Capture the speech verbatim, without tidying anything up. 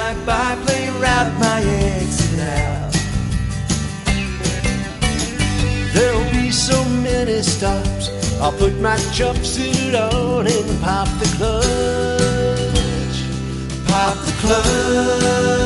drive-by plane right my exit out. There'll be so many stops, I'll put my jumpsuit on and pop the clutch. Pop the clutch.